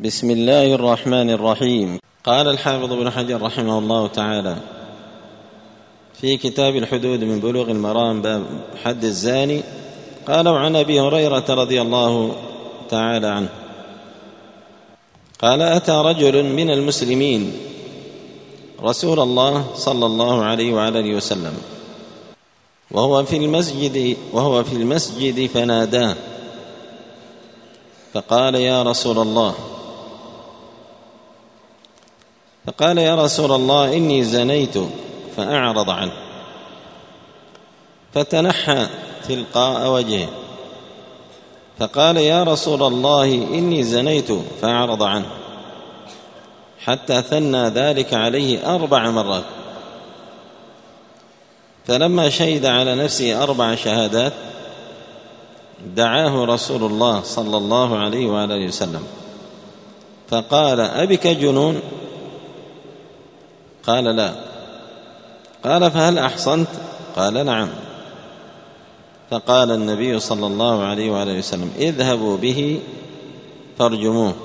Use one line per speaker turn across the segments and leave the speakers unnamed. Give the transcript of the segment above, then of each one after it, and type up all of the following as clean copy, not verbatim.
بسم الله الرحمن الرحيم. قال الحافظ ابن حجر رحمه الله تعالى في كتاب الحدود من بلوغ المرام باب حد الزاني، قال: عن أبي هريرة رضي الله تعالى عنه قال: أتى رجل من المسلمين رسول الله صلى الله عليه وعلى آله وسلم وهو في المسجد فناداه فقال: يا رسول الله إني زنيت، فأعرض عنه، فتنحى تلقاء وجهه فقال: يا رسول الله إني زنيت، فأعرض عنه، حتى ثنى ذلك عليه 4 مرات. فلما شهد على نفسه 4 شهادات دعاه رسول الله صلى الله عليه وآله وسلم فقال: أبك جنون؟ قال: لا. قال: فهل أحصنت؟ قال: نعم. فقال النبي صلى الله عليه وآله وسلم: اذهبوا به فارجموه.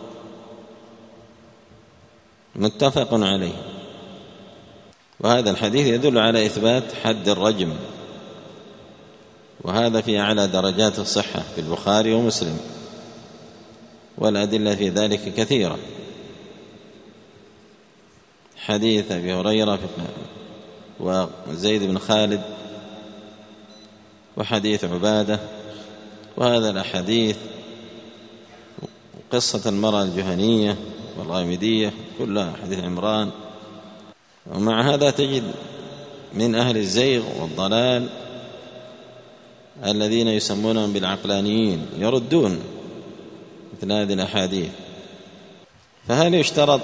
متفق عليه. وهذا الحديث يدل على إثبات حد الرجم، وهذا في أعلى درجات الصحة في البخاري ومسلم، والأدلة في ذلك كثيرة. حديث أبي هريرة وزيد بن خالد، وحديث عبادة، وهذا الأحاديث، قصة المرأة الجهنية والغامدية، كلها حديث عمران. ومع هذا تجد من أهل الزيغ والضلال الذين يسمونهم بالعقلانيين يردون مثل هذه الأحاديث. فهل يشترط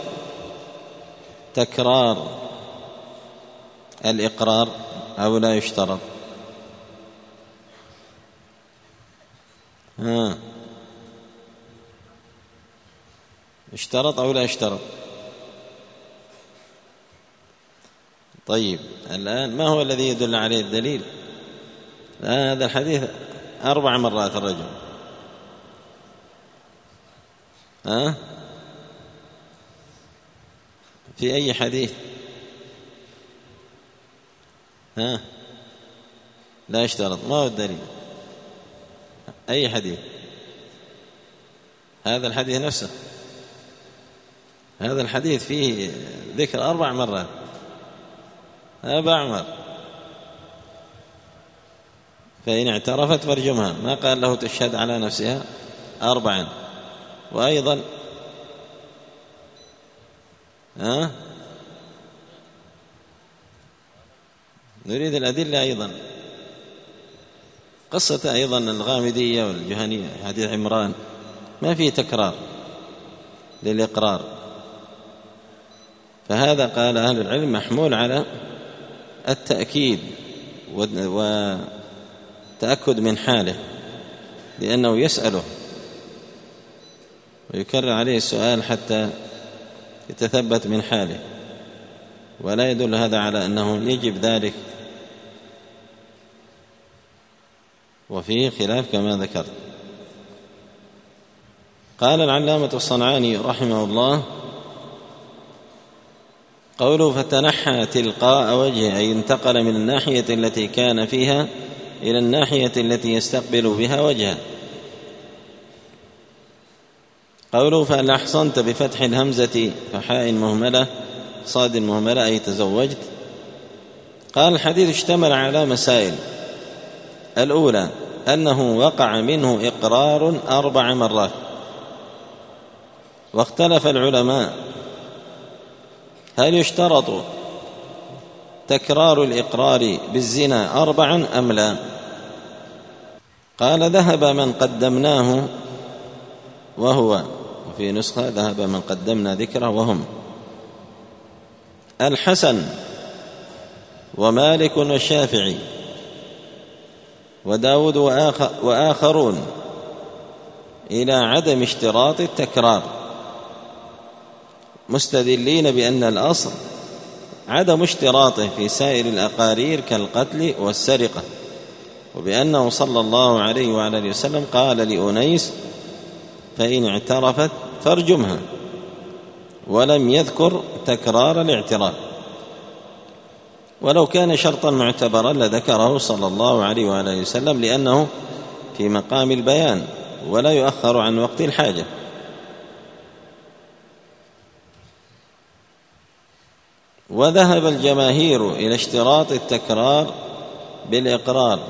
تكرار الإقرار أو لا يشترط؟ يشترط أو لا يشترط؟ طيب، الآن ما هو الذي يدل عليه الدليل؟ هذا الحديث 4 مرات الرجل. في أي حديث؟ لا يشترط. ما هو الدليل؟ أي حديث؟ هذا الحديث نفسه. هذا الحديث فيه ذكر 4 مرات. أبا عمر فإن اعترفت فارجمها، ما قال له تشهد على نفسها 4. وأيضا نريد الأدلة أيضا. قصة أيضا الغامدية والجهنية حديث عمران ما فيه تكرار للإقرار، فهذا قال أهل العلم محمول على التأكيد وتأكد من حاله، لأنه يسأله ويكرر عليه السؤال حتى يتثبت من حاله، ولا يدل هذا على أنه يجب ذلك، وفيه خلاف كما ذكرت. قال العلامة الصنعاني رحمه الله: قوله فتنحى تلقاء وجهه، أي انتقل من الناحية التي كان فيها إلى الناحية التي يستقبل بها وجهه. قوله فهل أحصنت بفتح الهمزة فحاء مهملة صاد مهملة، أي تزوجت. قال الحديث اشتمل على مسائل: الأولى أنه وقع منه إقرار 4 مرات، واختلف العلماء هل يشترط تكرار الإقرار بالزنا 4 أم لا. قال: ذهب من قدمناه وهو، وفي نسخة ذهب من قدمنا ذكره وهم الحسن ومالك والشافعي وداود وآخرون إلى عدم اشتراط التكرار، مستدلين بأن الأصل عدم اشتراطه في سائر الأقارير كالقتل والسرقة، وبأنه صلى الله عليه وعلى آله وسلم قال لأنيس: فإن اعترفت فارجمها، ولم يذكر تكرار الاعتراف. ولو كان شرطا معتبرا لذكره صلى الله عليه وآله وسلم، لأنه في مقام البيان ولا يؤخر عن وقت الحاجة. وذهب الجماهير إلى اشتراط التكرار بالإقرار،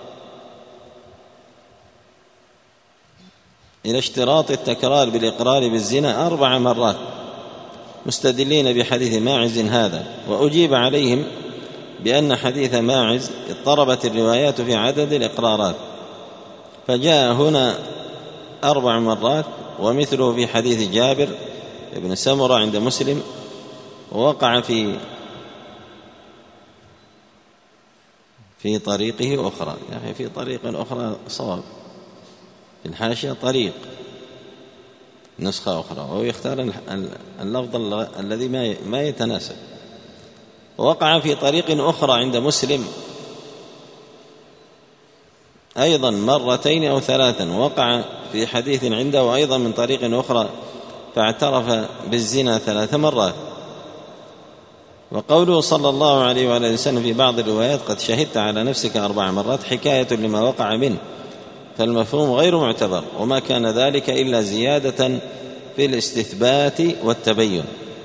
بالزنا 4 مرات، مستدلين بحديث ماعز هذا. وأجيب عليهم بأن حديث ماعز اضطربت الروايات في عدد الإقرارات، فجاء هنا 4 مرات، ومثله في حديث جابر بن سمرة عند مسلم، ووقع في طريقه أخرى. يا أخي في طريق أخرى صواب في الحاشية، طريق نسخة أخرى، وهو يختار اللفظ الذي ما يتناسب. ووقع في طريق أخرى عند مسلم أيضا 2 أو 3، وقع في حديث عنده أيضا من طريق أخرى فاعترف بالزنا 3 مرات. وقوله صلى الله عليه وآله وسلم في بعض الروايات قد شهدت على نفسك 4 مرات حكاية لما وقع منه، فالمفهوم غير معتبر، وما كان ذلك إلا زيادة في الاستثبات والتبين.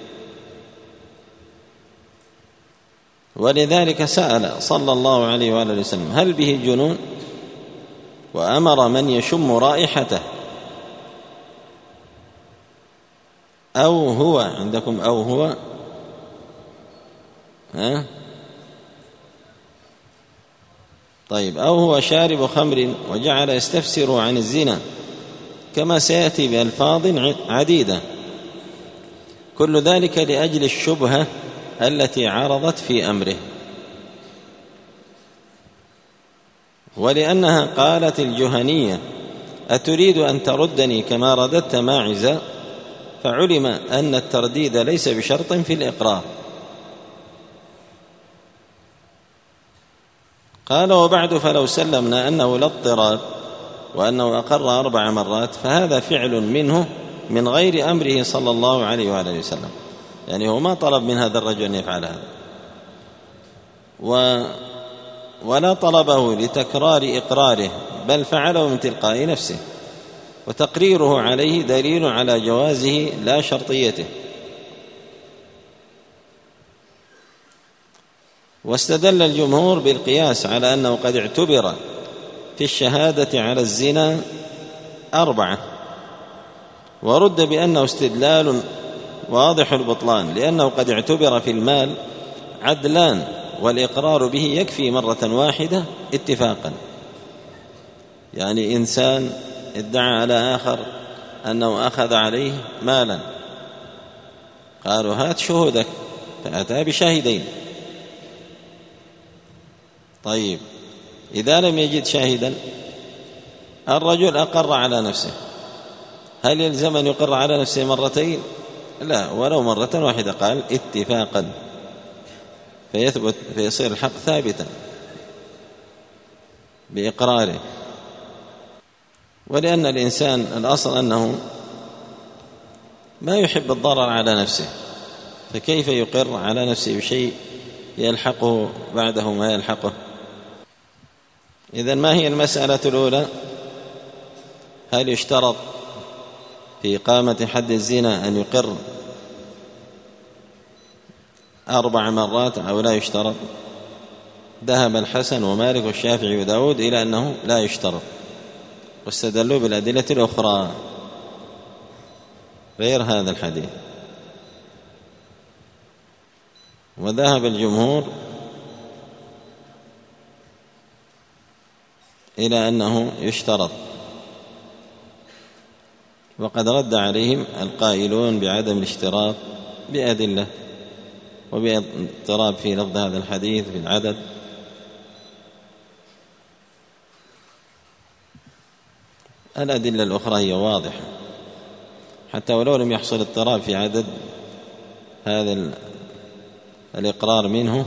ولذلك سأل صلى الله عليه وآله وسلم هل به جنون، وأمر من يشم رائحته أو هو عندكم أو هو طيب أو هو شارب خمر، وجعل يستفسر عن الزنا، كما سيأتي بألفاظ عديدة. كل ذلك لأجل الشبهة التي عرضت في أمره، ولأنها قالت الجهنية أتريد أن تردني كما رددت ماعزا، فعلم أن الترديد ليس بشرط في الإقرار. قال وبعد فلو سلمنا أنه لا اضطراد وأنه أقر 4 مرات فهذا فعل منه من غير أمره صلى الله عليه وآله وسلم، يعني هو ما طلب من هذا الرجل أن يفعل هذا، ولا طلبه لتكرار إقراره، بل فعله من تلقاء نفسه، وتقريره عليه دليل على جوازه لا شرطيته. واستدل الجمهور بالقياس على أنه قد اعتبر في الشهادة على الزنا 4، ورد بأنه استدلال واضح البطلان، لأنه قد اعتبر في المال عدلان، والإقرار به يكفي مرة واحدة اتفاقا. يعني إنسان ادعى على آخر أنه أخذ عليه مالا، قالوا هات شهودك، فأتى بشاهدين. طيب إذا لم يجد شاهدا، الرجل أقر على نفسه، هل يلزم أن يقر على نفسه 2 مرتين؟ لا، ولو 1 واحدة قال اتفاقا، فيثبت فيصير الحق ثابتا بإقراره. ولأن الإنسان الأصل أنه ما يحب الضرر على نفسه، فكيف يقر على نفسه بشيء يلحقه بعده ما يلحقه؟ إذن ما هي المسألة الأولى؟ هل يشترط في إقامة حد الزنا أن يقر 4 مرات أو لا يشترط؟ ذهب الحسن ومالك والشافعي وداود إلى أنه لا يشترط، واستدلوا بالأدلة الأخرى غير هذا الحديث. وذهب الجمهور إلى أنه يشترط، وقد رد عليهم القائلون بعدم الاشتراط بأدلة، وباضطراب في لفظ هذا الحديث في العدد. الأدلة الأخرى هي واضحة، حتى ولو لم يحصل اضطراب في عدد هذا الإقرار منه،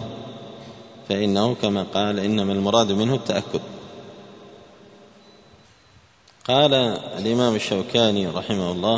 فإنه كما قال إنما المراد منه التأكد. قال الإمام الشوكاني رحمه الله: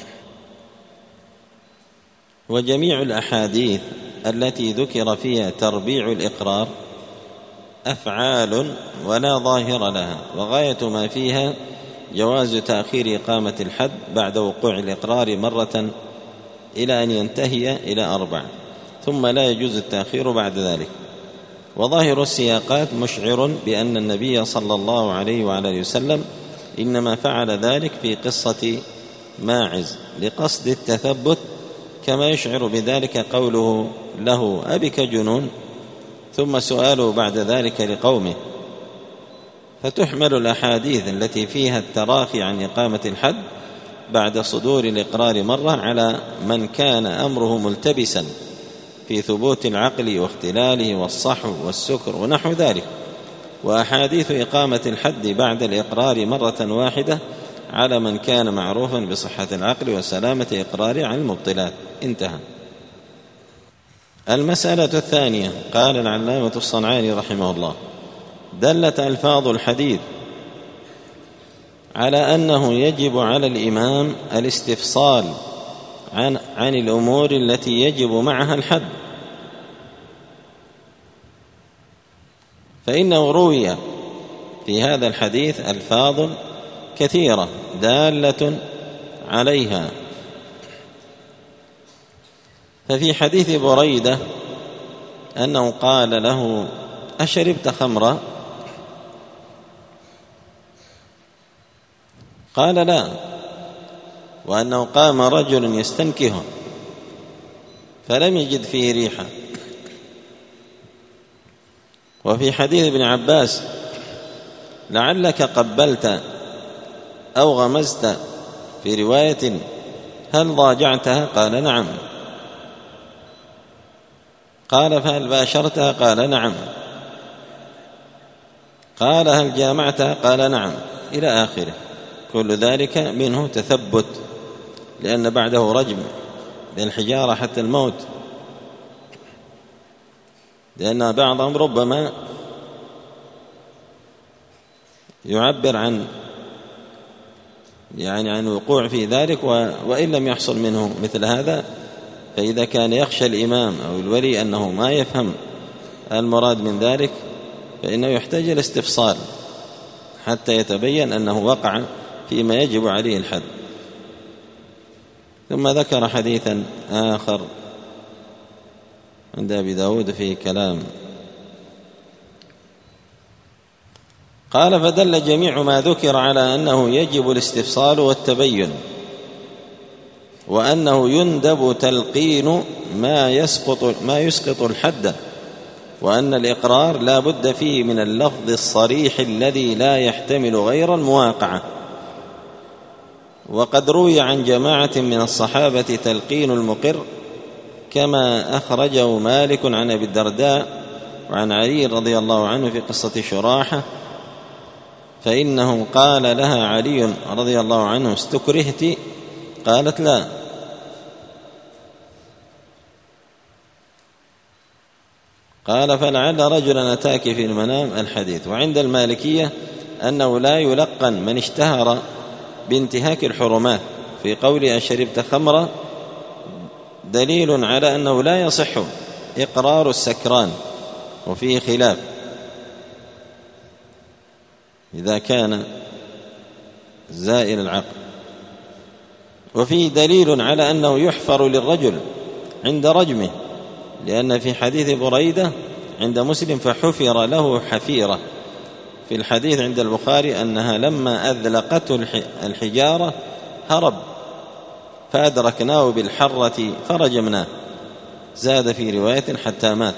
وجميع الأحاديث التي ذكر فيها تربيع الإقرار أفعال ولا ظاهر لها، وغاية ما فيها جواز تأخير إقامة الحد بعد وقوع الإقرار مرة إلى أن ينتهي إلى 4، ثم لا يجوز التأخير بعد ذلك. وظاهر السياقات مشعر بأن النبي صلى الله عليه وعلى وسلم إنما فعل ذلك في قصة ماعز لقصد التثبت، كما يشعر بذلك قوله له: أبك جنون؟ ثم سؤاله بعد ذلك لقومه. فتحمل الأحاديث التي فيها التراخي عن إقامة الحد بعد صدور الإقرار مرة على من كان أمره ملتبسا في ثبوت العقل واختلاله والصحو والسكر ونحو ذلك، وأحاديث إقامة الحد بعد الإقرار مرة واحدة على من كان معروفا بصحة العقل وسلامة إقراره عن المبطلات. انتهى. المسألة الثانية. قال العلامة الصنعاني رحمه الله: دلت ألفاظ الحديث على أنه يجب على الإمام الاستفصال عن الأمور التي يجب معها الحد، فإنه روي في هذا الحديث ألفاظ كثيرة دالة عليها. ففي حديث بريدة أنه قال له: أشربت خمرا؟ قال: لا. وأنه قام رجل يستنكه فلم يجد فيه ريحة. وفي حديث ابن عباس: لعلك قبلت أو غمزت، في رواية: هل ضاجعتها؟ قال: نعم. قال: فهل باشرتها؟ قال: نعم. قال: هل جامعتها؟ قال: نعم، إلى آخره. كل ذلك منه تثبت، لأن بعده رجم بالحجارة حتى الموت، لأن بعضهم ربما يعبر عن الوقوع في ذلك، وإن لم يحصل منه مثل هذا، فإذا كان يخشى الإمام أو الولي أنه ما يفهم المراد من ذلك فإنه يحتاج إلى استفصال حتى يتبين أنه وقع فيما يجب عليه الحد. ثم ذكر حديثا آخر عند أبي داود فيه كلام. قال: فدل جميع ما ذكر على أنه يجب الاستفصال والتبين، وأنه يندب تلقين ما يسقط الحد، وأن الإقرار لا بد فيه من اللفظ الصريح الذي لا يحتمل غير المواقعة. وقد روي عن جماعة من الصحابة تلقين المقر، كما أخرجه مالك عن أبي الدرداء وعن علي رضي الله عنه في قصة شراحة، فإنه قال لها علي رضي الله عنه: استكرهت؟ قالت: لا. قال: فلعل رجلا أتاك في المنام الحديث. وعند المالكية أنه لا يلقن من اشتهر بانتهاك الحرمات، في قول أشربت خمرا دليل على أنه لا يصح إقرار السكران، وفيه خلاف إذا كان زائل العقل. وفيه دليل على أنه يحفر للرجل عند رجمه، لأن في حديث بريدة عند مسلم: فحفر له حفيرة. في الحديث عند البخاري أنها لما أذلقته الحجارة هرب فأدركناه بالحرة فرجمناه، زاد في رواية: حتى مات.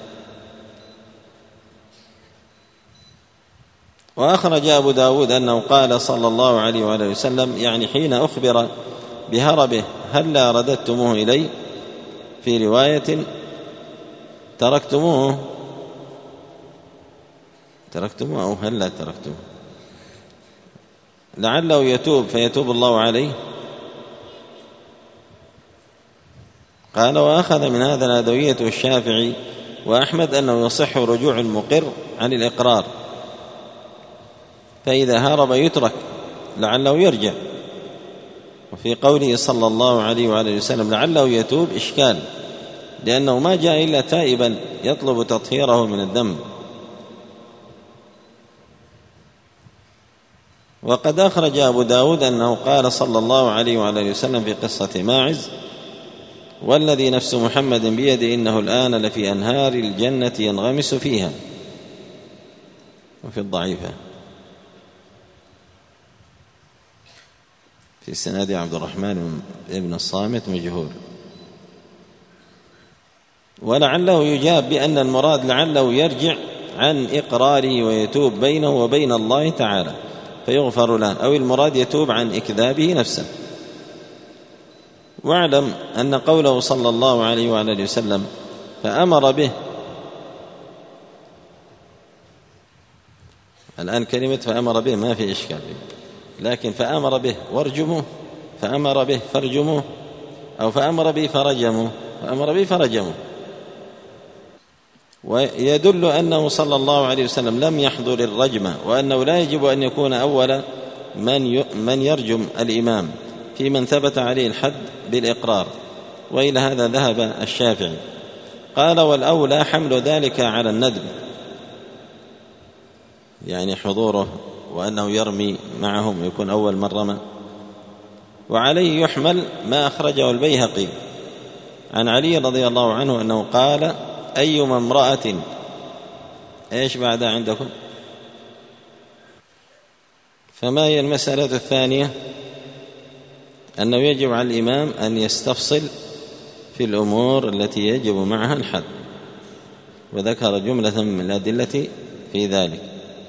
وأخرج أبو داود أنه قال صلى الله عليه وآله وسلم حين أخبر بهربه: هلا رددتموه إلي؟ في رواية: تركتموه أو هلا تركتموه، لعله يتوب فيتوب الله عليه. قال: وأخذ من هذا الأدوية والشافعي وأحمد أنه يصح رجوع المقر عن الإقرار، فإذا هرب يترك لعله يرجع. وفي قوله صلى الله عليه وآله وسلم لعله يتوب إشكال، لأنه ما جاء إلا تائبا يطلب تطهيره من الذنب. وقد أخرج أبو داود أنه قال صلى الله عليه وآله وسلم في قصة ماعز: والذي نفس محمد بيده إنه الآن لفي أنهار الجنة ينغمس فيها. وفي الضعيفة في السند عبد الرحمن بن الصامت مجهول. ولعله يجاب بأن المراد لعله يرجع عن إقراره ويتوب بينه وبين الله تعالى فيغفر له، أو المراد يتوب عن إكذابه نفسه. واعلم أن قوله صلى الله عليه وآله وسلم فأمر به، الآن كلمة فأمر به ما في إشكال، لكن فأمر به وارجموه، فأمر به فارجموه، أو فأمر به فرجموه، فأمر به فرجموه. ويدل أنه صلى الله عليه وسلم لم يحضر الرجمة، وأنه لا يجب أن يكون أول من يرجم الإمام في من ثبت عليه الحد بالإقرار، وإلى هذا ذهب الشافعي. قال: والأولى حمل ذلك على الندب، يعني حضوره وأنه يرمي معهم يكون أول من رمى. وعليه يحمل ما أخرجه البيهقي عن علي رضي الله عنه أنه قال: أيما امرأة إيش بعدها عندكم؟ فما هي المسألة الثانية؟ أنه يجب على الإمام أن يستفصل في الأمور التي يجب معها الحد، وذكر جملة من الأدلة في ذلك.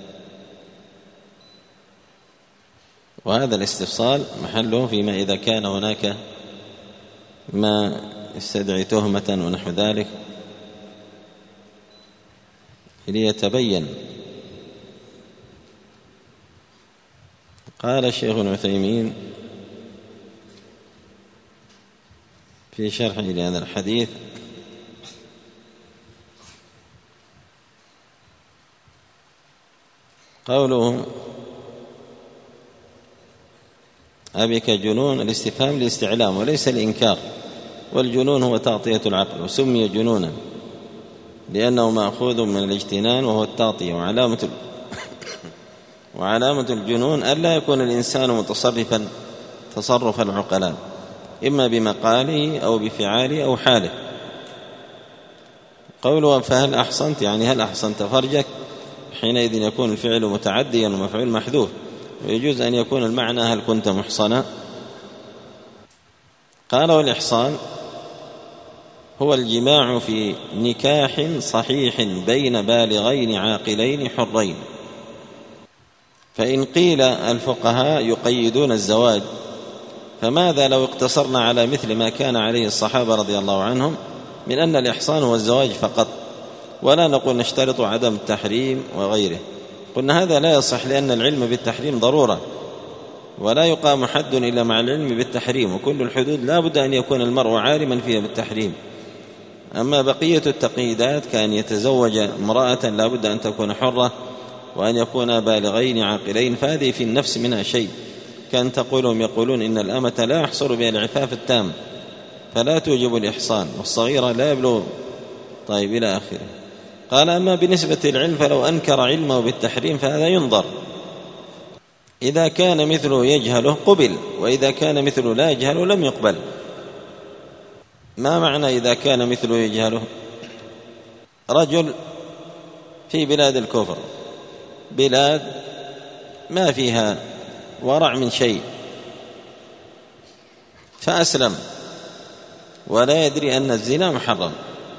وهذا الاستفصال محله فيما إذا كان هناك ما يستدعي تهمة ونحو ذلك ليتبين. قال الشيخ ابن عثيمين في شرحه لهذا الحديث: قوله أبك جنون، الاستفهام للاستعلام وليس الإنكار، والجنون هو تغطية العقل، وسمي جنونا لأنه مأخوذ من الاجتنان وهو التغطية. وعلامة الجنون ألا يكون الإنسان متصرفا تصرف العقلاء، إما بمقاله أو بفعاله أو حاله. قوله فهل أحصنت، يعني هل أحصنت فرجك، حينئذ يكون الفعل متعديا ومفعول محذوف، ويجوز أن يكون المعنى هل كنت محصنا. قال: والإحصان هو الجماع في نكاح صحيح بين بالغين عاقلين حرين. فإن قيل الفقهاء يقيدون الزواج، فماذا لو اقتصرنا على مثل ما كان عليه الصحابة رضي الله عنهم من أن الإحصان هو الزواج فقط، ولا نقول نشترط عدم التحريم وغيره؟ قلنا هذا لا يصح، لأن العلم بالتحريم ضرورة، ولا يقام حد إلا مع العلم بالتحريم، وكل الحدود لا بد أن يكون المرء عالما فيها بالتحريم. أما بقية التقييدات كأن يتزوج امرأة لا بد أن تكون حرة، وأن يكون بالغين عاقلين، فهذه في النفس منها شيء. كان تقولهم يقولون إن الأمة لا يحصل بها العفاف التام فلا توجب الإحصان، والصغيرة لا يبلغ، طيب إلى آخره. قال: أما بالنسبة للعلم فلو أنكر علمه بالتحريم فهذا ينظر، إذا كان مثله يجهله قبل، وإذا كان مثله لا يجهله لم يقبل. ما معنى إذا كان مثله يجهله؟ رجل في بلاد الكفر، بلاد ما فيها ورع من شيء، فأسلم ولا يدري أن الزنا محرم.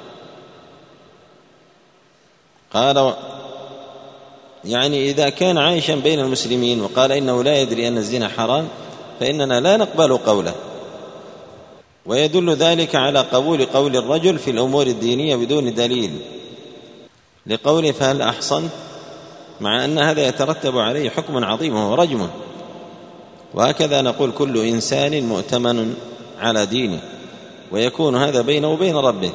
قال: يعني إذا كان عايشا بين المسلمين وقال إنه لا يدري أن الزنا حرام فإننا لا نقبل قوله. ويدل ذلك على قبول قول الرجل في الأمور الدينية بدون دليل، لقوله فهل أحصنت، مع أن هذا يترتب عليه حكم عظيم وهو رجمه. وهكذا نقول كل إنسان مؤتمن على دينه، ويكون هذا بينه وبين ربه.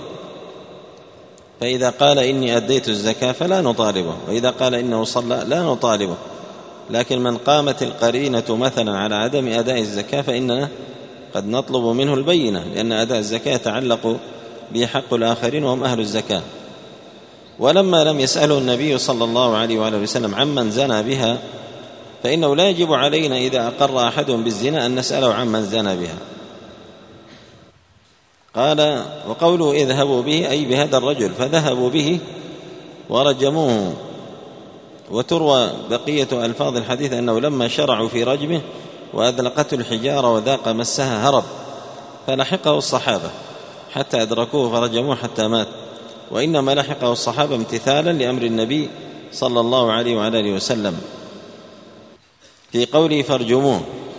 فإذا قال إني أديت الزكاة فلا نطالبه، وإذا قال إنه صلى لا نطالبه، لكن من قامت القرينة مثلا على عدم أداء الزكاة فإننا قد نطلب منه البينة، لأن أداء الزكاة يتعلق به حق الآخرين وهم أهل الزكاة. ولما لم يسأله النبي صلى الله عليه وآله وسلم عمن زنى بها فإنه لا يجب علينا إذا أقر أحدهم بالزنا أن نسأله عمن زنى بها. قال: وقوله اذهبوا به أي بهذا الرجل، فذهبوا به ورجموه. وتروى بقية ألفاظ الحديث أنه لما شرعوا في رجمه وأذلقته الحجارة وذاق مسها هرب، فلحقه الصحابة حتى أدركوه فرجموه حتى مات، وإنما لحقه الصحابة امتثالا لأمر النبي صلى الله عليه وعلى آله وسلم في قوله فارجموه،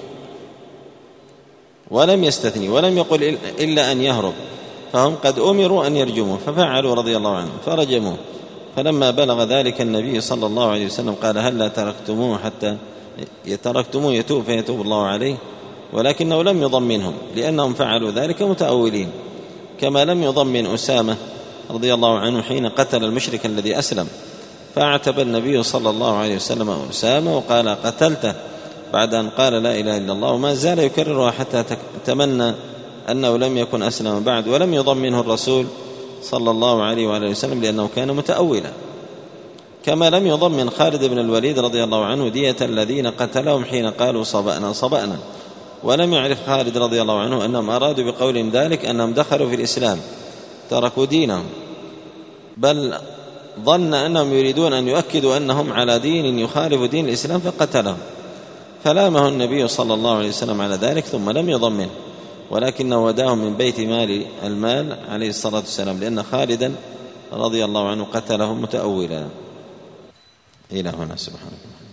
ولم يستثني ولم يقل إلا أن يهرب، فهم قد أمروا أن يرجموه ففعلوا رضي الله عنهم فرجموه. فلما بلغ ذلك النبي صلى الله عليه وسلم قال: هل تركتموه حتى تركتموه يتوب فيتوب الله عليه؟ ولكنه لم يضمنهم لأنهم فعلوا ذلك متأولين، كما لم يضمن أسامة رضي الله عنه حين قتل المشرك الذي أسلم، فاعتب النبي صلى الله عليه وسلم أسامة وقال: قتلته بعد أن قال لا إله إلا الله، وما زال يكررها حتى تمنى أنه لم يكن أسلم بعد، ولم يضمنه الرسول صلى الله عليه وآله وسلم لأنه كان متأولا. كما لم يضمن خالد بن الوليد رضي الله عنه دية الذين قتلهم حين قالوا صبأنا صبأنا، ولم يعرف خالد رضي الله عنه أنهم أرادوا بقولهم ذلك أنهم دخلوا في الإسلام تركوا دينهم، بل ظن أنهم يريدون أن يؤكدوا أنهم على دين يخالف دين الإسلام فقتلهم، فلامه النبي صلى الله عليه وسلم على ذلك ثم لم يضمن، ولكنه وداهم من بيت مال المال عليه الصلاة والسلام، لأن خالدا رضي الله عنه قتلهم متأولا. إلى هنا سبحانه.